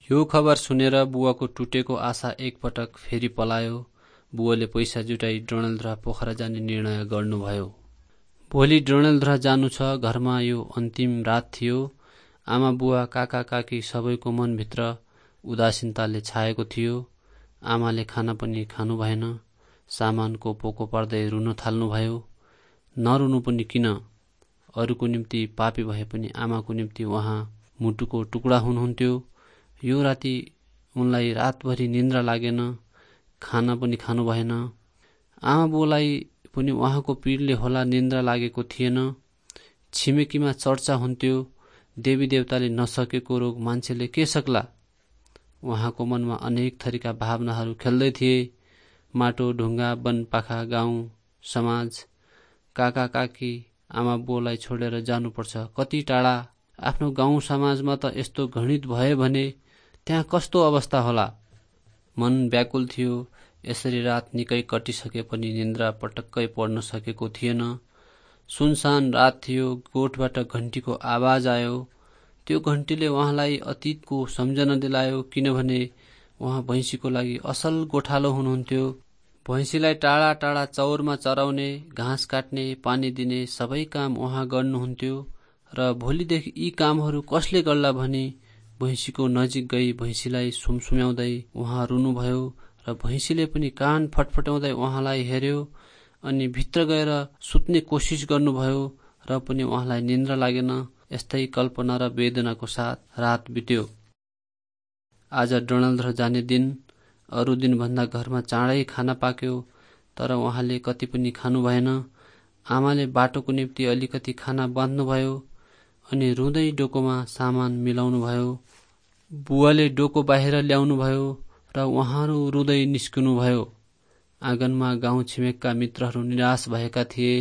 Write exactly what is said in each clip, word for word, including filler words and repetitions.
यो खबर सुनेर बुवाको टुटेको आशा एकपटक फेरि पलायो। बुवाले पैसा जुटाई डडेलधुरा पोखरा जाने निर्णय गर्नुभयो। भोलि डडेलधुरा जानु छ। घरमा यो अन्तिम रात थियो। आमा बुवा काका काकी सबैको मनभित्र उदासीनताले छाएको थियो। आमाले खाना पनि खानु भएन। सामानको पोको पर्दै रुन थाल्नुभयो। नरुनु पनि किन? अरूको निम्ति पापी भए पनि आमाको निम्ति उहाँ मुटुको टुक्रा हुनुहुन्थ्यो। यो राति उनलाई रातभरि निन्द्रा लागेन, खाना पनि खानु भएन। आमा बुवालाई पनि उहाँको पीडले होला निन्द्रा लागेको थिएन। छिमेकीमा चर्चा हुन्थ्यो, देवी देवताले नसकेको रोग मान्छेले के सक्ला? उहाँको मनमा अनेक थरीका भावनाहरू खेल्दै थिए। माटो ढुङ्गा वनपाखा गाउँ समाज, काका काकी आमा बुवालाई छोडेर जानुपर्छ कति टाढा। आफ्नो गाउँ समाजमा त यस्तो घृणित भयो भने त्यहाँ कस्तो अवस्था होला? मन व्याकुल थियो। यसरी रात निकै कटिसके पनि निन्द्रा पटक्कै पर्न सकेको थिएन। सुनसान रात थियो। गोठबाट घन्टीको आवाज आयो। त्यो घन्टीले उहाँलाई अतीतको सम्झना दिलायो, किनभने उहाँ भैँसीको लागि असल गोठालो हुनुहुन्थ्यो। भैँसीलाई टाढा टाढा चौरमा चराउने, घाँस काट्ने, पानी दिने सबै काम उहाँ गर्नुहुन्थ्यो। र भोलिदेखि यी कामहरू कसले गर्ला भनी भैँसीको नजिक गई भैँसीलाई सुमसुम्याउँदै उहाँ रुनुभयो। र भैँसीले पनि कान फटफट्याउँदै उहाँलाई हेर्यो अनि भित्र गएर सुत्ने कोसिस गर्नुभयो, र पनि उहाँलाई निन्द्रा लागेन। यस्तै कल्पना र वेदनाको साथ रात बित्यो। आज डडेलधुरा जाने दिन। अरू दिनभन्दा घरमा चाँडै खाना पाक्यो, तर उहाँले कति पनि खानु भएन। आमाले बाटोको निम्ति अलिकति खाना बाँध्नुभयो अनि रुँदै डोकोमा सामान मिलाउनु भयो। बुवाले डोको बाहिर ल्याउनु भयो र उहाँहरू रुँदै निस्किनु भयो। आँगनमा गाउँ छिमेकका मित्रहरू निराश भएका थिए।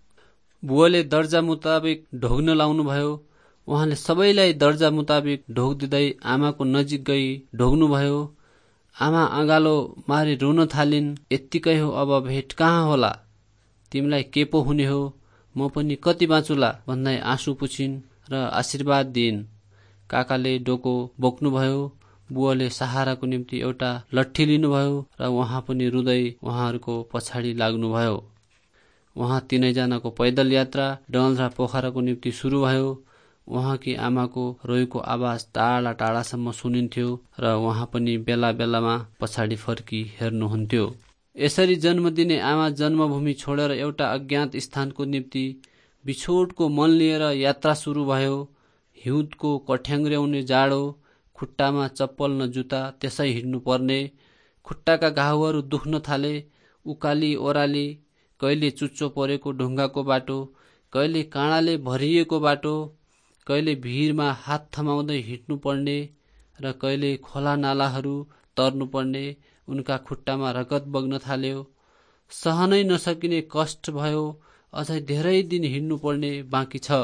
बुवाले दर्जा मुताबिक ढोग्न लाउनु भयो। उहाँले सबैलाई दर्जा मुताबिक ढोग दिँदै आमाको नजिक गई ढोग्नुभयो। आमा अँगालो मारी रुन थालिन्। यत्तिकै हो, अब भेट कहाँ होला? तिमीलाई के पो हुने हो? म पनि कति बाँचुला भन्दै आँसु पुछिन् र आशीर्वाद दिइन्। काकाले डोको बोक्नुभयो। बुवाले सहाराको निम्ति एउटा लट्ठी लिनुभयो र उहाँ पनि रुँदै उहाँहरूको पछाडि लाग्नुभयो। उहाँ तीनैजनाको पैदल यात्रा डडेलधुरा पोखराको निम्ति सुरु भयो। उहाँकी आमाको रोएको आवाज टाढा टाढासम्म सुनिन्थ्यो र उहाँ पनि बेला बेलामा पछाडि फर्की हेर्नुहुन्थ्यो। यसरी जन्म दिने आमा जन्मभूमि छोडेर एउटा अज्ञात स्थानको निम्ति बिछोडको मन लिएर यात्रा सुरु भयो। हिउँदको कठ्याङ्ग्र्याउने जाडो, खुट्टामा चप्पल न जुत्ता, त्यसै हिँड्नु पर्ने। खुट्टाका घाउहरू दुख्न थाले। उकाली ओह्राली, कहिले चुच्चो परेको ढुङ्गाको बाटो, कहिले काँडाले भरिएको बाटो, कहिले भिरमा हात थमाउँदै हिँड्नु पर्ने र कहिले खोला नालाहरू तर्नु पर्ने। उनका खुट्टामा रगत बग्न थाल्यो। सहनै नसकिने कष्ट भयो। अझै धेरै दिन हिँड्नु पर्ने बाँकी छ।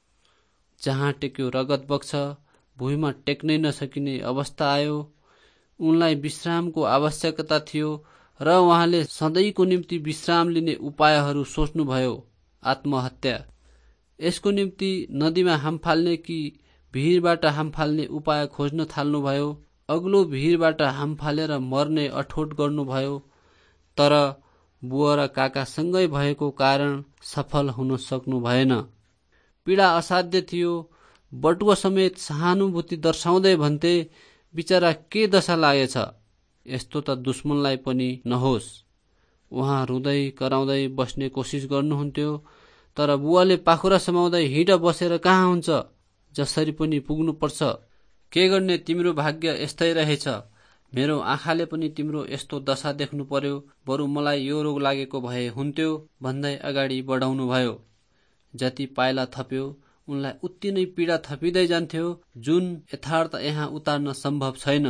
जहाँ टेक्यो रगत बग्छ। भुइँमा टेक्नै नसकिने अवस्था आयो। उनलाई विश्रामको आवश्यकता थियो र उहाँले सधैँको निम्ति विश्राम लिने उपायहरू सोच्नुभयो। आत्महत्या। यसको निम्ति नदीमा हाम फाल्ने कि भिरबाट हाम फाल्ने उपाय खोज्न थाल्नुभयो। अग्लो भिरबाट हाम फालेर मर्ने अठोट गर्नुभयो, तर बुवा र काका सँगै भएको कारण सफल हुन सक्नु भएन। पीडा असाध्य थियो। बटुवा समेत सहानुभूति दर्शाउँदै भन्थे, बिचरा के दशा लागेछ, यस्तो त दुश्मनलाई पनि नहोस्। उहाँ रुँदै कराउँदै बस्ने कोसिस गर्नुहुन्थ्यो, तर बुवाले पाखुरा समाउँदै हिँड बसेर कहाँ हुन्छ, जसरी पनि पुग्नुपर्छ। के गर्ने, तिम्रो भाग्य यस्तै रहेछ। मेरो आँखाले पनि तिम्रो यस्तो दशा देख्नु पर्यो। बरु मलाई यो रोग लागेको भए हुन्थ्यो भन्दै अगाडि बढाउनु भयो। जति पाइला थप्यो उनलाई उति नै पीडा थपिँदै जान्थ्यो, जुन यथार्थ यहाँ उतार्न सम्भव छैन।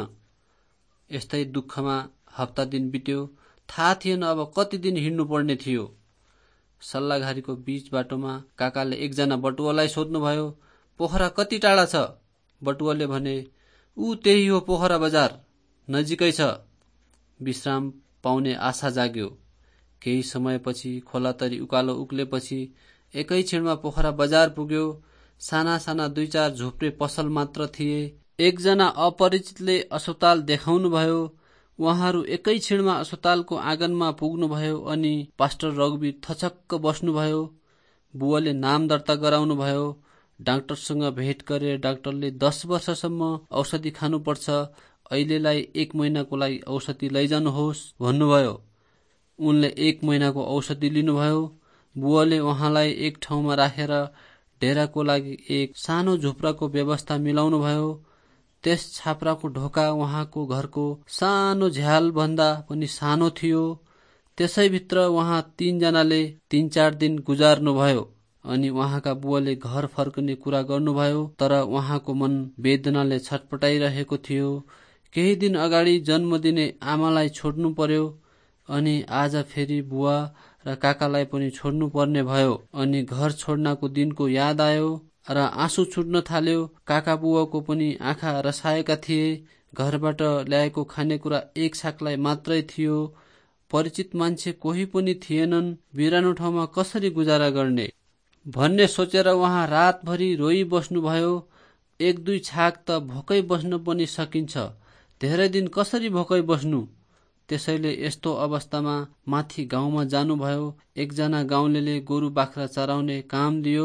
यस्तै दुःखमा हप्ता दिन बित्यो। थाहा थिएन अब कति दिन हिँड्नु पर्ने थियो। सल्लाघारीको बीच बाटोमा काकाले एकजना बटुवालाई सोध्नुभयो, पोखरा कति टाढा छ? बटुवाले भने, ऊ त्यही हो पोखरा बजार, नजिकै छ। विश्राम पाउने आशा जाग्यो। केही समयपछि खोलातरी उकालो उक्लेपछि एकै क्षणमा पोखरा बजार पुग्यो। साना साना दुई चार झोप्रे पसल मात्र थिए। एकजना अपरिचितले अस्पताल देखाउनुभयो। उहाँहरू एकै क्षणमा अस्पतालको आँगनमा पुग्नुभयो अनि पास्टर रघुवीर थचक्क बस्नुभयो। बुवाले नाम दर्ता गराउनुभयो। डाक्टरसँग भेट गरेर डाक्टरले दस वर्षसम्म औषधि खानुपर्छ, अहिलेलाई एक महिनाको लागि औषधि लैजानुहोस् भन्नुभयो। उनले एक महिनाको औषधि लिनुभयो। बुवाले उहाँलाई एक ठाउँमा राखेर डेराको लागि एक सानो झुप्राको व्यवस्था मिलाउनु भयो। त्यस छाप्राको ढोका उहाँको घरको सानो झ्याल भन्दा पनि सानो थियो। त्यसैभित्र उहाँ तीनजनाले तीन चार दिन गुजार्नुभयो अनि उहाँका बुवाले घर फर्कने कुरा गर्नुभयो। तर उहाँको मन वेदनाले छटपटाइरहेको थियो। केही दिन अगाडि जन्म दिने आमालाई छोड्नु पर्यो अनि आज फेरि बुवा र काकालाई पनि छोड्नु पर्ने भयो। अनि घर छोड्नको दिनको याद आयो र आँसु छुट्न थाल्यो। काका बुवाको पनि आँखा रसाएका थिए। घरबाट ल्याएको खानेकुरा एक सागलाई मात्रै थियो। परिचित मान्छे कोही पनि थिएनन्। बिरानो ठाउँमा कसरी गुजारा गर्ने भन्ने सोचेर उहाँ रातभरि रोइ बस्नुभयो। एक दुई छाक त भोकै बस्न पनि सकिन्छ, धेरै दिन कसरी भोकै बस्नु। त्यसैले यस्तो अवस्थामा माथि गाउँमा जानुभयो। एकजना गाउँलेले गोरु बाख्रा चराउने काम दियो।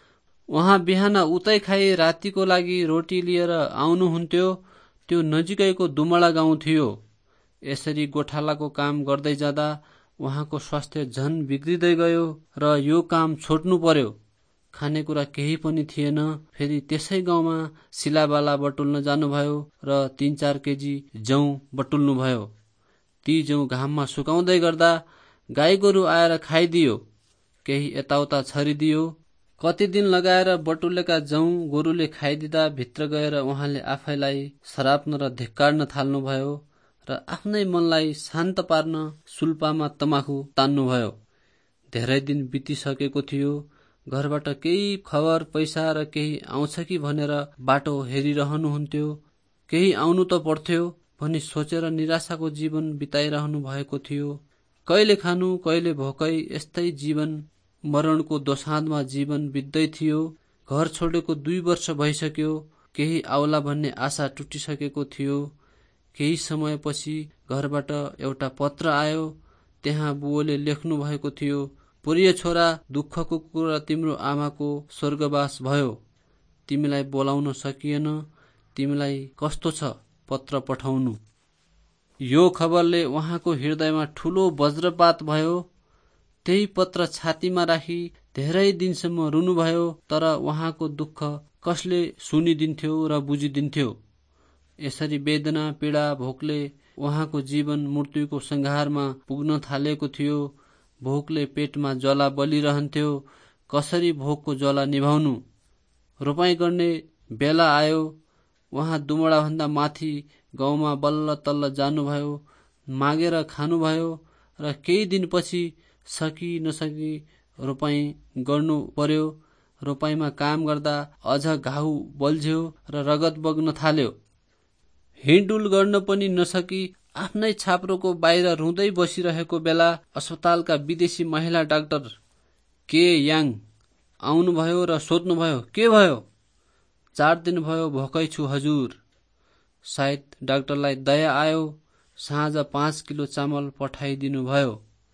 उहाँ बिहान उतै खाई रातिको लागि रोटी लिएर आउनुहुन्थ्यो। त्यो नजिकैको दुमडा गाउँ थियो। यसरी गोठालाको काम गर्दै जाँदा उहाँको स्वास्थ्य झन बिग्रिँदै गयो र यो काम छोड्नु पर्यो। खानेकुरा केही पनि थिएन। फेरि त्यसै गाउँमा सिलाबाला बटुल्न जानुभयो र तीन चार केजी जौँ बटुल्नुभयो। ती जौँ घाममा सुकाउँदै गर्दा गाई गोरु आएर खाइदियो, केही यताउता छरिदियो। कति दिन लगाएर बटुलेका जौँ गोरुले खाइदिँदा भित्र गएर उहाँले आफैलाई सराप्न र धिक्कार्न थाल्नुभयो र आफ्नै मनलाई शान्त पार्न सुल्पामा तमाखु तान्नुभयो। धेरै दिन बितिसकेको थियो। घरबाट केही खबर पैसा र केही आउँछ कि भनेर बाटो हेरिरहनुहुन्थ्यो। केही आउनु त पर्थ्यो भनी सोचेर निराशाको जीवन बिताइरहनु भएको थियो। कहिले खानु कहिले भोकै, यस्तै जीवन मरणको दोसाँधमा जीवन बित्दै थियो। घर छोडेको दुई वर्ष भइसक्यो। केही आउला भन्ने आशा टुटिसकेको थियो। केही समयपछि घरबाट एउटा पत्र आयो। त्यहाँ बुवाले लेख्नु भएको थियो, प्रिय छोरा, दुःखको कुरा तिम्रो आमाको स्वर्गवास भयो। तिमीलाई बोलाउन सकिएन। तिमीलाई कस्तो छ पत्र पठाउनु। यो खबरले उहाँको हृदयमा ठूलो वज्रपात भयो। त्यही पत्र छातीमा राखी धेरै दिनसम्म रुनुभयो। तर उहाँको दुःख कसले सुनिदिन्थ्यो र बुझिदिन्थ्यो। यसरी वेदना पीडा भोकले उहाँको जीवन मृत्युको संघारमा पुग्न थालेको थियो। भोकले पेटमा ज्वाला बलिरहन्थ्यो। कसरी भोकको ज्वाला निभाउनु। रोपाइँ गर्ने बेला आयो। उहाँ दुमडा भन्दा माथि गाउँमा बल्ल तल्ल जानुभयो, मागेर खानुभयो र केही दिनपछि सकी नसकी रोपाइँ गर्नु पर्यो। रोपाइँमा काम गर्दा अझ घाउ बल्झ्यो र रगत बग्न थाल्यो। हिँडडुल गर्न पनि नसकी आफ्नै छाप्रोको बाहिर रुँदै बसिरहेको बेला अस्पतालका विदेशी महिला डाक्टर के याङ आउनुभयो र सोध्नुभयो, के भयो? चार दिन भयो भोकै छु हजुर। सायद डाक्टरलाई दया आयो। साँझ पाँच किलो चामल पठाइदिनु भयो।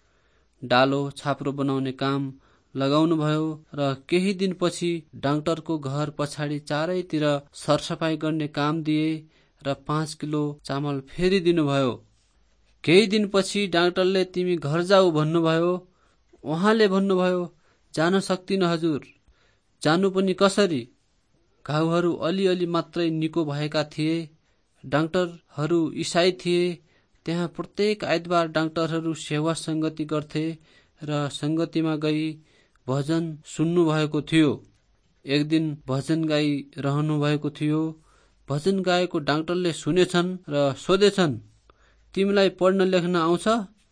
डालो छाप्रो बनाउने काम लगाउनुभयो र केही दिनपछि डाक्टरको घर पछाडि चारैतिर सरसफाई गर्ने काम दिए र पाँच किलो चामल फेरि दिनुभयो। केही दिनपछि डाक्टरले तिमी घर जाऊ भन्नुभयो। उहाँले भन्नुभयो, जान सक्दिन हजुर। जानु पनि कसरी? घाउहरू अलिअलि मात्रै निको भएका थिए। डाक्टरहरू इसाई थिए। त्यहाँ प्रत्येक आइतबार डाक्टरहरू सेवा संगति गर्थे र संगतिमा गई भजन सुन्नु भएको थियो। एक दिन भजन गाई रहनु भएको थियो। भजन गाएको डाक्टरले सुनेछन् र सोधेछन्, तिमीलाई पढ्न लेख्न आउँछ?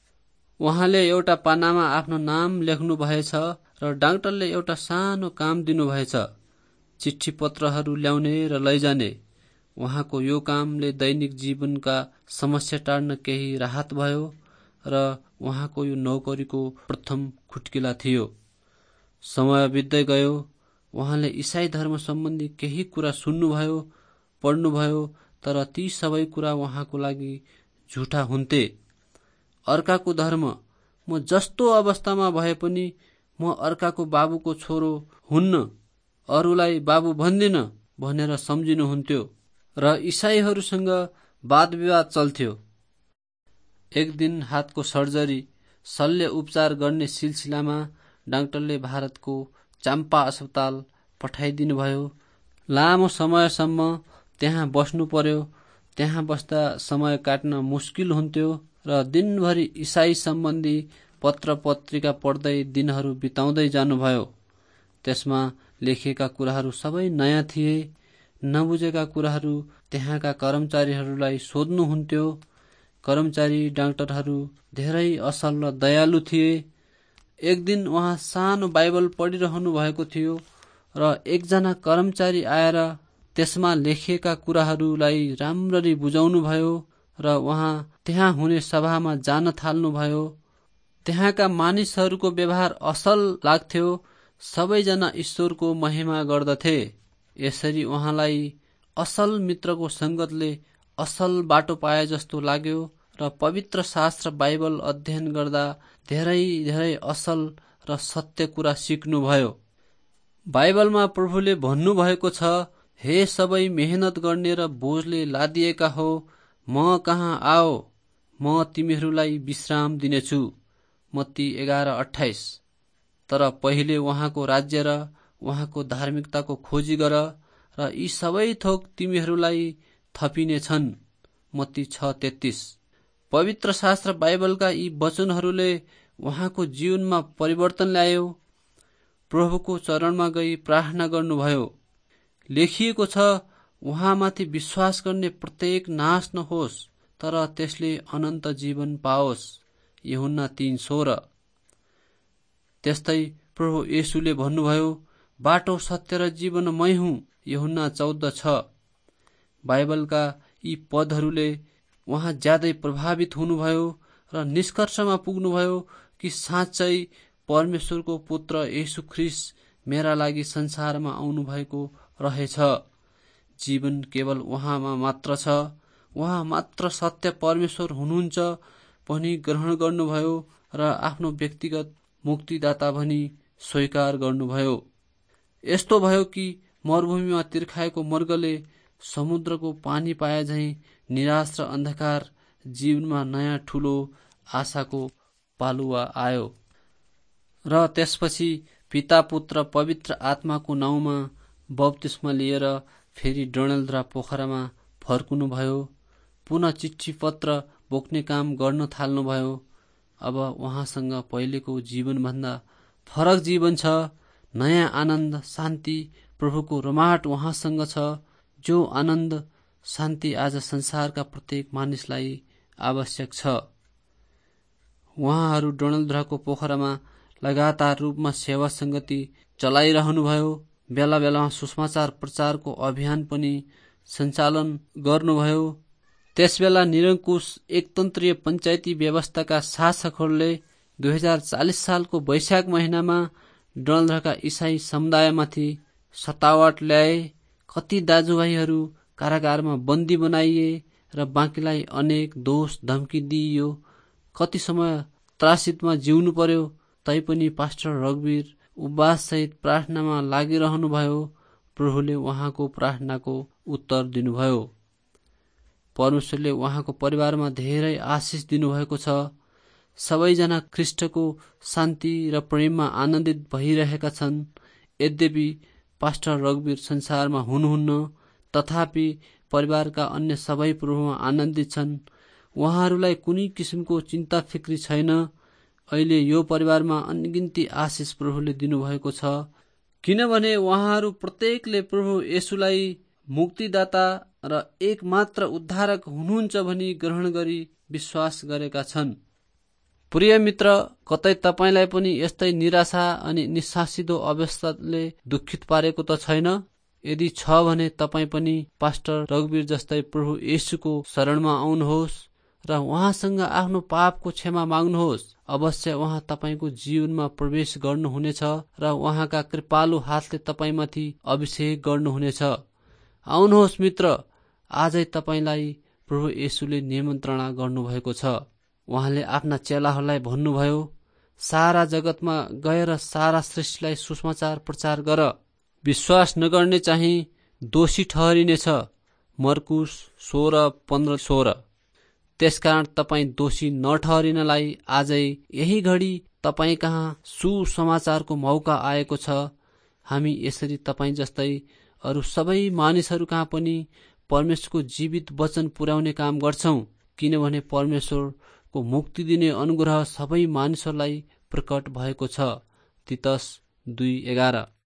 उहाँले एउटा पानामा आफ्नो नाम लेख्नु भएछ र डाक्टरले एउटा सानो काम दिनुभएछ, चिठी पत्रहरू ल्याउने र लैजाने। उहाँको यो कामले दैनिक जीवनका समस्या टार्न केही राहत भयो र उहाँको यो नौकरीको प्रथम खुट्किला थियो। समय बित्दै गयो। उहाँले इसाई धर्म सम्बन्धी केही कुरा सुन्नुभयो। पढ्नुभयो, तर ती सबै कुरा उहाँको लागि झुटा हुन्थे। अर्काको धर्म, म जस्तो अवस्थामा भए पनि म अर्काको बाबुको छोरो हुन्न, अरूलाई बाबु भन्दिन भनेर सम्झिनुहुन्थ्यो र इसाईहरूसँग वाद विवाद चल्थ्यो। एक दिन हातको सर्जरी शल्य उपचार गर्ने सिलसिलामा डाक्टरले भारतको चाम्पा अस्पताल पठाइदिनुभयो। लामो समयसम्म त्यहाँ बस्नु पर्यो। त्यहाँ बस्दा समय काट्न मुस्किल हुन्थ्यो र दिनभरि इसाई सम्बन्धी पत्र पत्रिका पढ्दै दिनहरू बिताउँदै जानुभयो। त्यसमा लेखिएका कुराहरू सबै नयाँ थिए। नबुझेका कुराहरू त्यहाँका कर्मचारीहरूलाई सोध्नुहुन्थ्यो। कर्मचारी डाक्टरहरू धेरै असल र दयालु थिए। एक दिन उहाँ सानो बाइबल पढिरहनु भएको थियो र एकजना कर्मचारी आएर त्यसमा लेखिएका कुराहरूलाई राम्ररी बुझाउनुभयो र उहाँ त्यहाँ हुने सभामा जान थाल्नुभयो। त्यहाँका मानिसहरूको व्यवहार असल लाग्थ्यो। सबैजना ईश्वरको महिमा गर्दथे। यसरी उहाँलाई असल मित्रको संगतले असल बाटो पाए जस्तो लाग्यो र पवित्र शास्त्र बाइबल अध्ययन गर्दा धेरै धेरै असल र सत्य कुरा सिक्नुभयो। बाइबलमा प्रभुले भन्नुभएको छ, हे सबै मेहनत गर्ने र बोझले लादिएका हो, म कहाँ आओ, म तिमीहरूलाई विश्राम दिनेछु। मत्ती एघार अठाइस। तर पहिले उहाँको राज्य र उहाँको धार्मिकताको खोजी गर र यी सबै थोक तिमीहरूलाई थपिने छन्। मत्ती छ तेत्तीस। पवित्र शास्त्र बाइबलका यी वचनहरूले उहाँको जीवनमा परिवर्तन ल्यायो। प्रभुको चरणमा गई प्रार्थना गर्नुभयो। लेखिएको छ, उहाँमाथि विश्वास गर्ने प्रत्येक नाश नहोस्, तर त्यसले अनन्त जीवन पाओस्। यूहन्ना तीन सोह्र। त्यस्तै प्रभु येशूले भन्नुभयो, बाटो सत्य र जीवन मै हुँ। यूहन्ना चौध छ। बाइबलका यी पदहरूले उहाँ ज्यादै प्रभावित हुनुभयो र निष्कर्षमा पुग्नुभयो कि साँच्चै परमेश्वरको पुत्र येशू ख्रीष्ट मेरा लागि संसारमा आउनु भएको रहेछ। जीवन केवल उहाँमा मात्र छ। उहाँ मात्र सत्य परमेश्वर हुनुहुन्छ भनी ग्रहण गर्नुभयो र आफ्नो व्यक्तिगत मुक्तिदाता भनी स्वीकार गर्नुभयो। यस्तो भयो कि मरुभूमिमा तिर्खाएको मर्गले समुद्रको पानी पाए झैं निराश र अन्धकार जीवनमा नयाँ ठूलो आशाको पालुवा आयो। र त्यसपछि पिता पुत्र पवित्र आत्माको नाउँमा बप्तिस्मा लिएर फेरि डडेलधुरा पोखरामा फर्कुनुभयो। पुनः चिठी पत्र बोक्ने काम गर्न थाल्नुभयो। अब उहाँसँग पहिलेको जीवनभन्दा फरक जीवन छ। नयाँ आनन्द शान्ति प्रभुको रमाट उहाँसँग छ। जो आनन्द शान्ति आज संसारका प्रत्येक मानिसलाई आवश्यक छ। उहाँहरू डडेलधुराको पोखरामा लगातार रूपमा सेवा संगति चलाइरहनुभयो। बेला बेलामा सुसमाचार प्रचारको अभियान पनि सञ्चालन गर्नुभयो। त्यसबेला निरङ्कुश एकतन्त्रीय पञ्चायती व्यवस्थाका शासकहरूले दुई हजार चालिस सालको वैशाख महिनामा डडेलधुराका इसाई समुदायमाथि सतावट ल्याए। कति दाजुभाइहरू कारागारमा बन्दी बनाइए र बाँकीलाई अनेक दोष धम्की दिइयो। कति समय त्रासितमा जिउनु पर्यो। तैपनि पास्टर रघुवीर उपवाससहित प्रार्थनामा लागिरहनुभयो। प्रभुले उहाँको प्रार्थनाको उत्तर दिनुभयो। परमेश्वरले उहाँको परिवारमा धेरै आशिष दिनुभएको छ। सबैजना ख्रीष्टको शान्ति र प्रेममा आनन्दित भइरहेका छन्। यद्यपि पास्टर रघुवीर संसारमा हुनुहुन्न, तथापि परिवारका अन्य सबै प्रभुमा आनन्दित छन्। उहाँहरूलाई कुनै किसिमको चिन्ता फिक्री छैन। अहिले यो परिवारमा अनगिन्ती आशिष प्रभुले दिनुभएको छ, किनभने उहाँहरू प्रत्येकले प्रभु येशूलाई मुक्तिदाता र एकमात्र उद्धारक हुनुहुन्छ भनी ग्रहण गरी विश्वास गरेका छन्। प्रिय मित्र, कतै तपाईलाई पनि यस्तै निराशा अनि निस्सासिदो अवस्थाले दुखित पारेको त छैन? यदि छ भने तपाईँ पनि पास्टर रघुवीर जस्तै प्रभु येशूको शरणमा आउनुहोस् र उहाँसँग आफ्नो पापको क्षमा माग्नुहोस्। अवश्य उहाँ तपाईको जीवनमा प्रवेश गर्नुहुनेछ र उहाँका कृपालु हातले तपाईमाथि अभिषेक गर्नुहुनेछ। आउनुहोस् मित्र, आजै तपाईलाई प्रभु येशूले निमन्त्रणा गर्नुभएको छ। उहाँले आफ्ना चेलाहरूलाई भन्नुभयो, सारा जगतमा गएर सारा सृष्टिलाई सुसमाचार प्रचार गर। विश्वास नगर्ने चाहिँ दोषी ठहरिनेछ। मर्कुस सोह्र पन्ध्र सोह्र। त्यसकारण तपाईँ दोषी नठहरिनलाई आजै यही घडी तपाईँ कहाँ सुसमाचारको मौका आएको छ। हामी यसरी तपाईँ जस्तै अरू सबै मानिसहरू कहाँ पनि परमेश्वरको जीवित वचन पुर्याउने काम गर्छौं, किनभने परमेश्वरको मुक्ति दिने अनुग्रह सबै मानिसहरूलाई प्रकट भएको छ। तीतस दुई एघार।